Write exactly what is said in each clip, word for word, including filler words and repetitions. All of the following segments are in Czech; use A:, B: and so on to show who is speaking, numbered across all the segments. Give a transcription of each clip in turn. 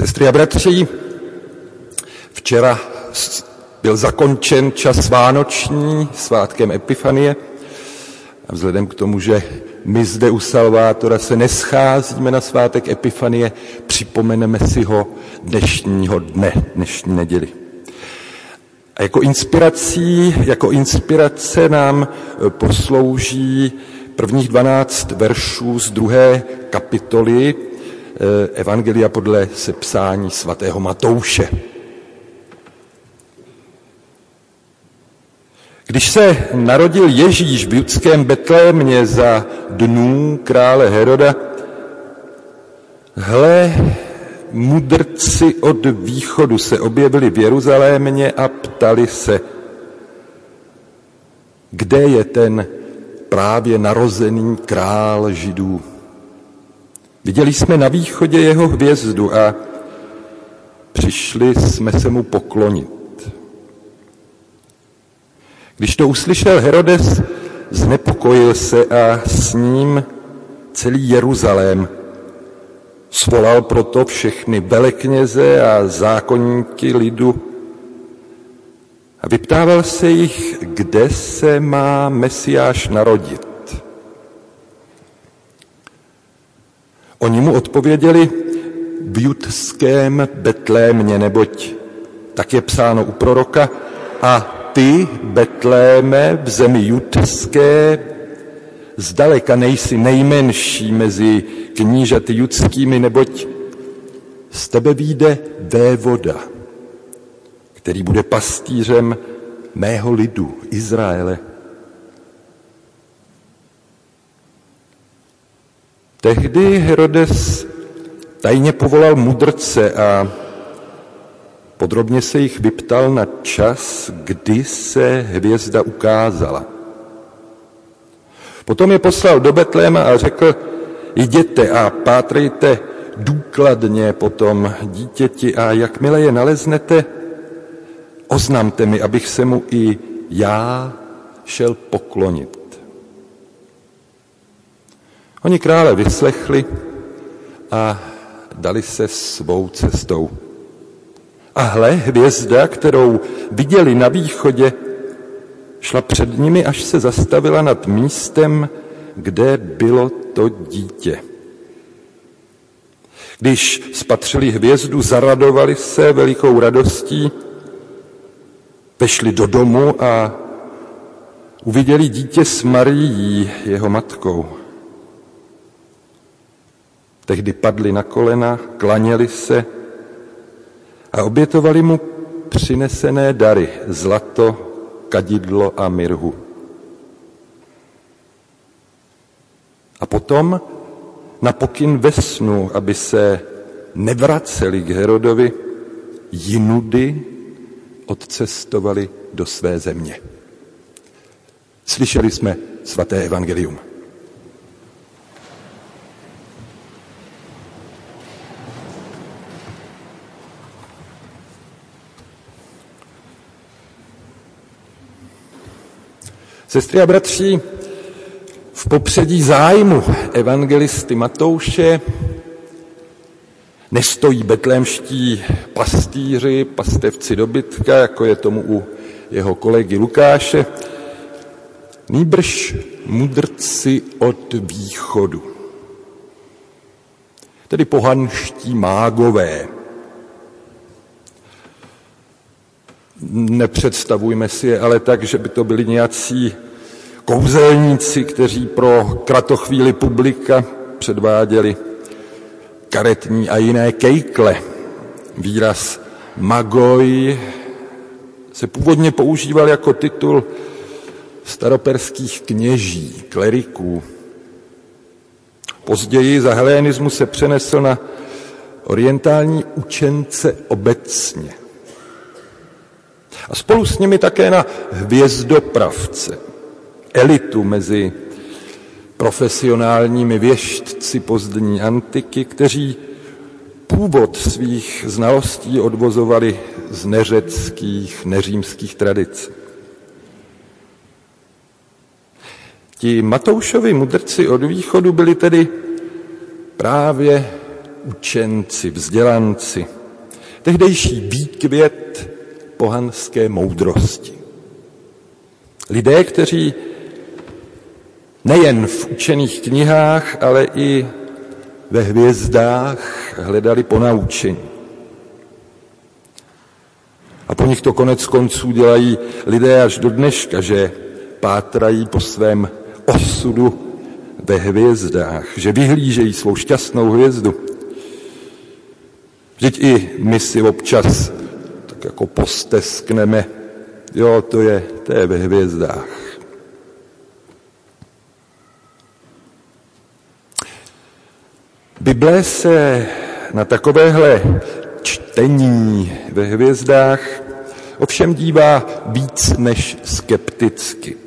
A: Sestry a bratři, včera byl zakončen čas vánoční svátkem Epifanie a vzhledem k tomu, že my zde u Salvátora se nescházíme na svátek Epifanie, připomeneme si ho dnešního dne, dnešní neděli. A jako inspirací, jako inspirace nám poslouží prvních dvanáct veršů z druhé kapitoly Evangelia podle sepsání svatého Matouše. Když se narodil Ježíš v judském Betlémě za dnů krále Heroda, hle, mudrci od východu se objevili v Jeruzalémě a ptali se, kde je ten právě narozený král Židů. Viděli jsme na východě jeho hvězdu a přišli jsme se mu poklonit. Když to uslyšel Herodes, znepokojil se a s ním celý Jeruzalém. Svolal proto všechny velekněze a zákonníky lidu a vyptával se jich, kde se má Mesiáš narodit. Oni mu odpověděli, v judském Betlémě, neboť tak je psáno u proroka, a ty, Betléme, v zemi judské, zdaleka nejsi nejmenší mezi knížaty judskými, neboť z tebe vyjde vévoda, který bude pastýřem mého lidu, Izraele. Tehdy Herodes tajně povolal mudrce a podrobně se jich vyptal na čas, kdy se hvězda ukázala. Potom je poslal do Betléma a řekl, jděte a pátrejte důkladně po tom dítěti a jakmile je naleznete, oznamte mi, abych se mu i já šel poklonit. Oni krále vyslechli a dali se svou cestou. A hle, hvězda, kterou viděli na východě, šla před nimi, až se zastavila nad místem, kde bylo to dítě. Když spatřili hvězdu, zaradovali se velikou radostí, vešli do domu a uviděli dítě s Marií, jeho matkou. Tehdy padli na kolena, klaněli se a obětovali mu přinesené dary, zlato, kadidlo a mirhu. A potom na pokyn ve snu, aby se nevraceli k Herodovi, jinudy odcestovali do své země. Slyšeli jsme svaté evangelium. Sestry a bratři, v popředí zájmu evangelisty Matouše nestojí betlémští pastýři, pastevci dobytka, jako je tomu u jeho kolegy Lukáše, nýbrž mudrci od východu, tedy pohanští mágové. Nepředstavujme si je ale tak, že by to byli nějací kouzelníci, kteří pro kratochvíli publika předváděli karetní a jiné kejkle. Výraz magoj se původně používal jako titul staroperských kněží, kleriků. Později za helenismu se přenesl na orientální učence obecně. A spolu s nimi také na hvězdopravce, elitu mezi profesionálními věštci pozdní antiky, kteří původ svých znalostí odvozovali z neřeckých, neřímských tradic. Ti Matoušovi mudrci od východu byli tedy právě učenci, vzdělanci. tehdejší výkvět pohanské moudrosti. Lidé, kteří nejen v učených knihách, ale i ve hvězdách hledali ponaučení. A po nich to konec konců dělají lidé až do dneška, že pátrají po svém osudu ve hvězdách, že vyhlížejí svou šťastnou hvězdu. Vždyť i my si občas tak jako posteskneme, jo, to je, to je ve hvězdách. Bible se na takovéhle čtení ve hvězdách ovšem dívá víc než skepticky.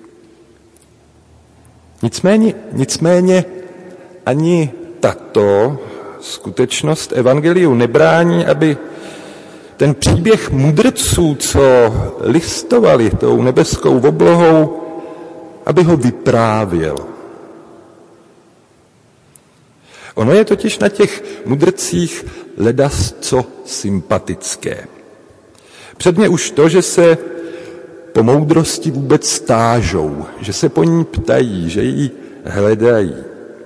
A: Nicméně, nicméně ani tato skutečnost evangeliu nebrání, aby ten příběh mudrců, co listovali tou nebeskou oblohou, aby ho vyprávěl. Ono je totiž na těch mudrcích ledasco sympatické. Předně už to, že se po moudrosti vůbec stážou, že se po ní ptají, že ji hledají.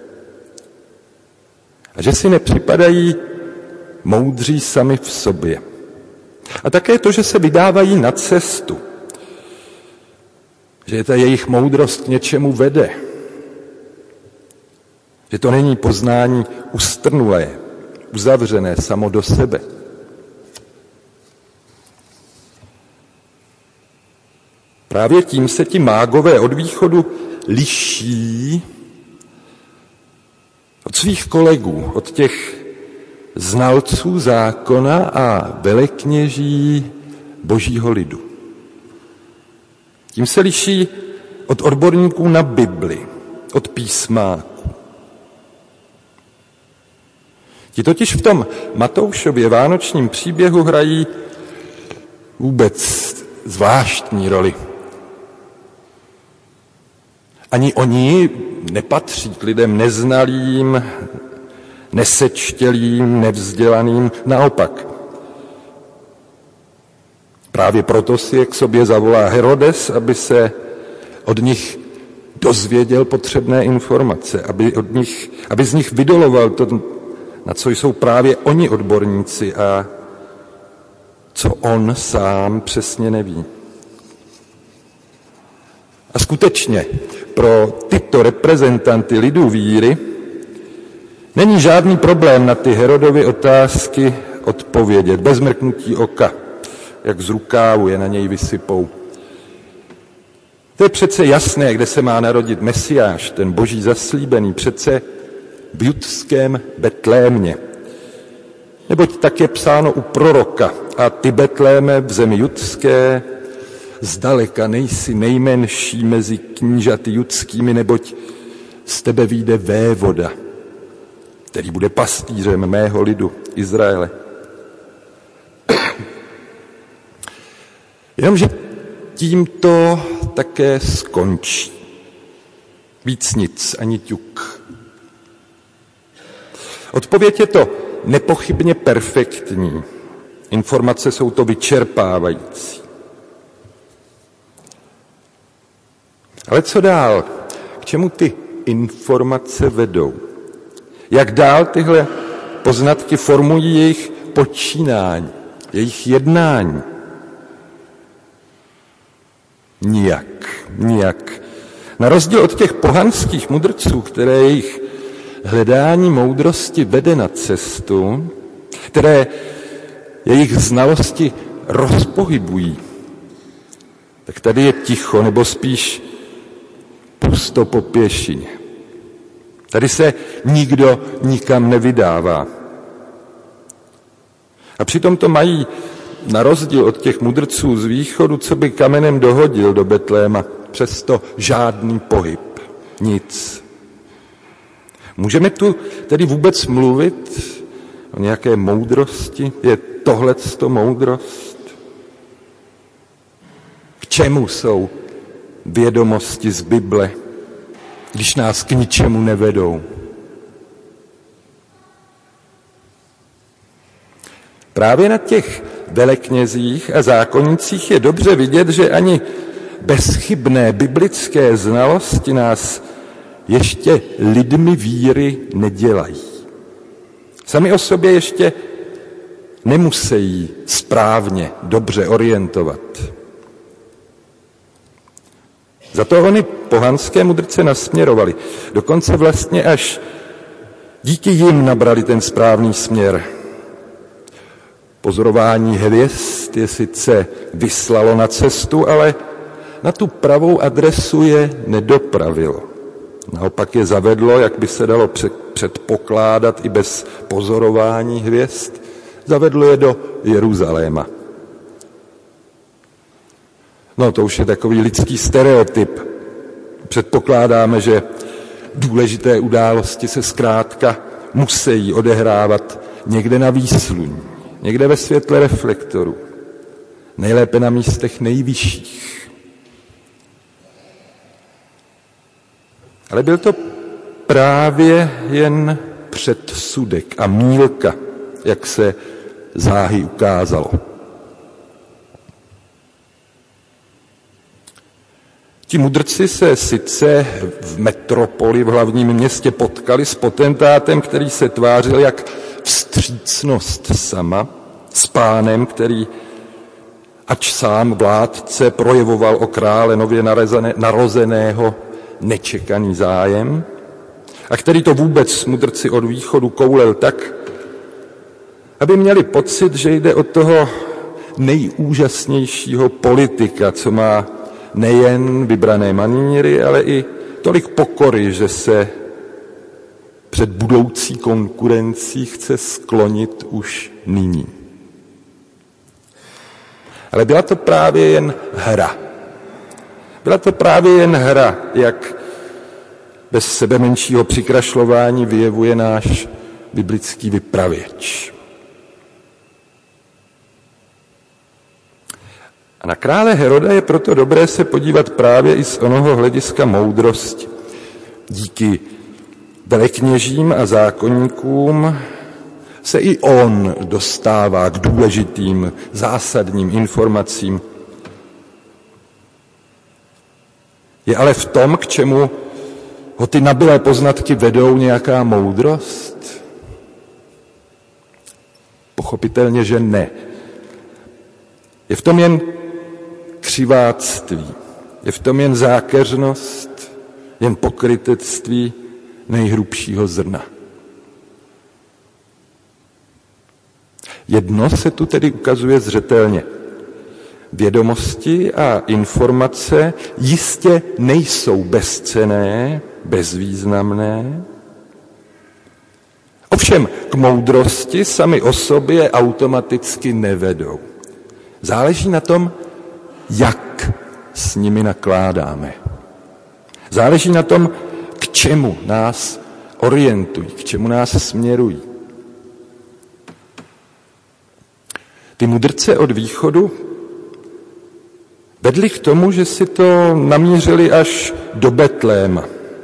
A: A že si nepřipadají moudří sami v sobě. A také to, že se vydávají na cestu. Že ta jejich moudrost k něčemu vede. Že to není poznání ustrnulé, uzavřené samo do sebe. Právě tím se ti mágové od východu liší od svých kolegů, od těch znalců zákona a velekněží božího lidu. Tím se liší od odborníků na Bibli, od písmáků. Ti totiž v tom Matoušově vánočním příběhu hrají vůbec zvláštní roli. Ani oni nepatří k lidem neznalým, nesečtělým, nevzdělaným, naopak. Právě proto si je k sobě zavolá Herodes, aby se od nich dozvěděl potřebné informace, aby, od nich, aby z nich vydoloval to, na co jsou právě oni odborníci a co on sám přesně neví. A skutečně pro tyto reprezentanty lidu víry není žádný problém na ty Herodovy otázky odpovědět bez mrknutí oka, jak z rukávu je na něj vysypou. To je přece jasné, kde se má narodit Mesiáš, ten boží zaslíbený, přece v judském Betlémě. Neboť tak je psáno u proroka, a ty Betléme v zemi judské, zdaleka nejsi nejmenší mezi knížaty judskými, neboť z tebe vyjde vévoda, který bude pastýřem mého lidu Izraele. Jenomže tím to také skončí. Víc nic, ani ťuk. Odpověď je to nepochybně perfektní. Informace jsou to vyčerpávající. Ale co dál? K čemu ty informace vedou? Jak dál tyhle poznatky formují jejich počínání, jejich jednání? Nijak, nijak. Na rozdíl od těch pohanských mudrců, které jejich hledání moudrosti vede na cestu, které jejich znalosti rozpohybují, tak tady je ticho, nebo spíš pusto po pěšině. Tady se nikdo nikam nevydává. A přitom to mají na rozdíl od těch mudrců z východu, co by kamenem dohodil do Betléma, přesto žádný pohyb, nic. Můžeme tu tedy vůbec mluvit o nějaké moudrosti? Je tohleto moudrost? K čemu jsou vědomosti z Bible, když nás k ničemu nevedou? Právě na těch veleknězích a zákonnicích je dobře vidět, že ani bezchybné biblické znalosti nás ještě lidmi víry nedělají. Sami o sobě ještě nemusí správně, dobře orientovat. Za to oni pohanské mudrce nasměrovali. Dokonce vlastně až díky jim nabrali ten správný směr. Pozorování hvězd je sice vyslalo na cestu, ale na tu pravou adresu je nedopravilo. Naopak je zavedlo, jak by se dalo předpokládat i bez pozorování hvězd, zavedlo je do Jeruzaléma. No to už je takový lidský stereotyp. Předpokládáme, že důležité události se zkrátka musí odehrávat někde na výsluní, někde ve světle reflektoru, nejlépe na místech nejvyšších. Ale byl to právě jen předsudek a mýlka, jak se záhy ukázalo. Ti mudrci se sice v metropoli, v hlavním městě, potkali s potentátem, který se tvářil jak vstřícnost sama, s pánem, který, ač sám vládce, projevoval o krále nově narozeného nečekaný zájem, a který to vůbec mudrci od východu koulel tak, aby měli pocit, že jde o toho nejúžasnějšího politika, co má nejen vybrané maníry, ale i tolik pokory, že se před budoucí konkurencí chce sklonit už nyní. Ale byla to právě jen hra. Byla to právě jen hra, jak bez sebe menšího přikrašlování vyjevuje náš biblický vypravěč. A na krále Heroda je proto dobré se podívat právě i z onoho hlediska moudrosti. Díky velekněžím a zákonníkům se i on dostává k důležitým, zásadním informacím. Je ale v tom, k čemu ho ty nabylé poznatky vedou, nějaká moudrost? Pochopitelně, že ne. Je v tom jen křiváctví, je v tom jen zákeřnost, jen pokrytectví nejhrubšího zrna. Jedno se tu tedy ukazuje zřetelně. Vědomosti a informace jistě nejsou bezcenné, bezvýznamné. Ovšem k moudrosti sami o sobě automaticky nevedou. Záleží na tom, jak s nimi nakládáme. Záleží na tom, k čemu nás orientují, k čemu nás směrují. Ty mudrce od východu vedli k tomu, že si to namířili až do Betléma.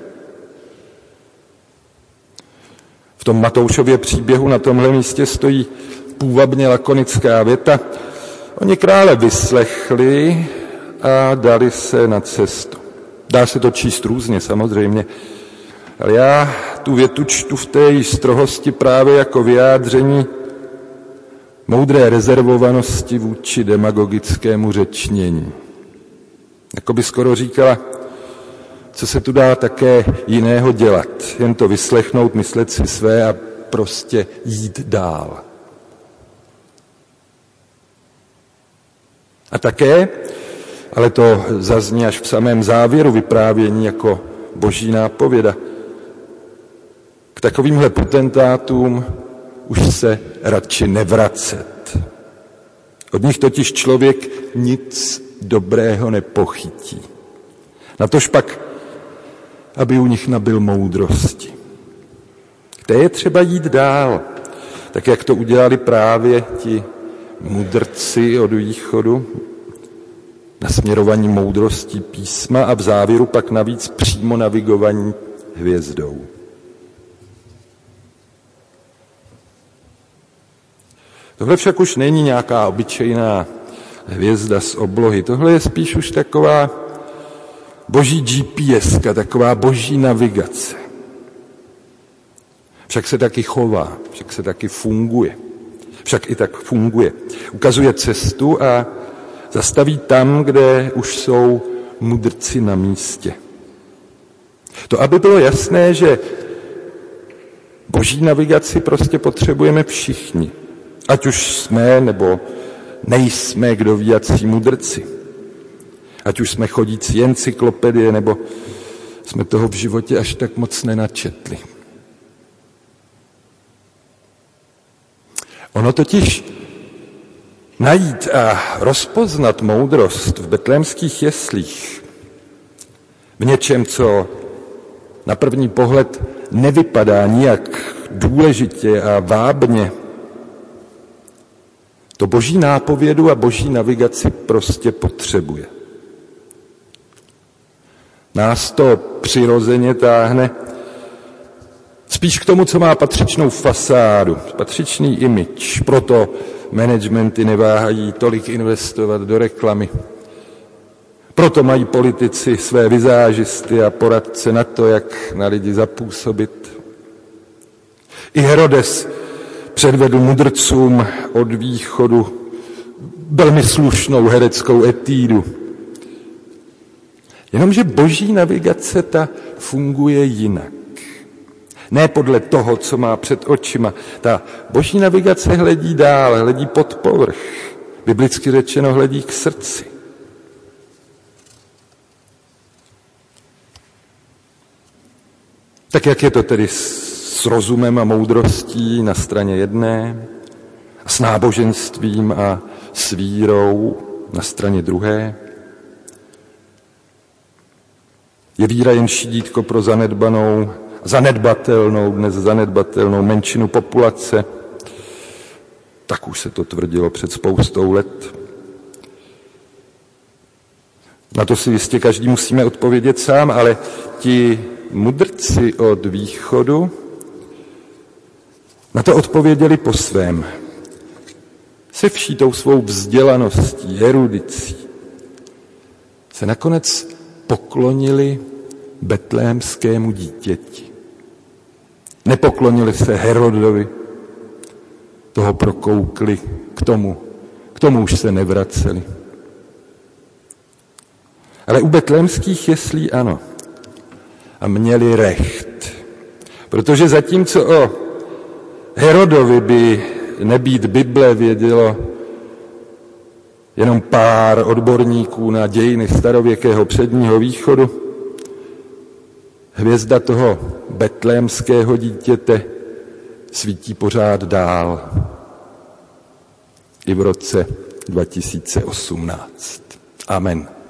A: V tom Matoušově příběhu na tomhle místě stojí půvabně lakonická věta: Oni krále vyslechli a dali se na cestu. Dá se to číst různě, samozřejmě, ale já tu větu čtu v té strohosti právě jako vyjádření moudré rezervovanosti vůči demagogickému řečnění. Jakoby skoro říkala, co se tu dá také jiného dělat, jen to vyslechnout, myslet si své a prostě jít dál. A také, ale to zazní až v samém závěru vyprávění jako boží nápověda, k takovýmhle potentátům už se radši nevracet. Od nich totiž člověk nic dobrého nepochytí. Natož pak, aby u nich nabyl moudrosti. Kde je třeba jít dál, tak jak to udělali právě ti mudrci od východu, nasměrovaní moudrostí písma a v závěru pak navíc přímo navigovaní hvězdou. Tohle však už není nějaká obyčejná hvězda z oblohy. Tohle je spíš už taková boží G P S ka, taková boží navigace. Však se taky chová, však se taky funguje. Však i tak funguje. Ukazuje cestu a zastaví tam, kde už jsou mudrci na místě. To, aby bylo jasné, že boží navigaci prostě potřebujeme všichni. Ať už jsme, nebo nejsme kdo ví jací mudrci. Ať už jsme chodící encyklopedie, nebo jsme toho v životě až tak moc nenačetli. Ono totiž najít a rozpoznat moudrost v betlémských jeslích, v něčem, co na první pohled nevypadá nijak důležitě a vábně, to boží nápovědu a boží navigaci prostě potřebuje. Nás to přirozeně táhne spíš k tomu, co má patřičnou fasádu, patřičný image. Proto managementy neváhají tolik investovat do reklamy. Proto mají politici své vizážisty a poradce na to, jak na lidi zapůsobit. I Herodes předvedl mudrcům od východu velmi slušnou hereckou etídu. Jenomže boží navigace ta funguje jinak. Ne podle toho, co má před očima. Ta boží navigace hledí dál, hledí pod povrch. Biblicky řečeno hledí k srdci. Tak jak je to tedy s rozumem a moudrostí na straně jedné, s náboženstvím a s vírou na straně druhé? Je víra jen šidítko pro zanedbanou, zanedbatelnou, dnes zanedbatelnou menšinu populace? Tak už se to tvrdilo před spoustou let. Na to si jistě každý musíme odpovědět sám, ale ti mudrci od východu na to odpověděli po svém. Se vší tou svou vzdělaností, erudicí se nakonec poklonili betlémskému dítěti. Nepoklonili se Herodovi, toho prokoukli, k tomu, k tomu už se nevraceli. Ale u betlémských jeslí ano. A měli recht. Protože zatímco o Herodovi by nebýt Bible vědělo jenom pár odborníků na dějiny starověkého předního východu, hvězda toho betlémského dítěte svítí pořád dál. I v roce dva tisíce osmnáct. Amen.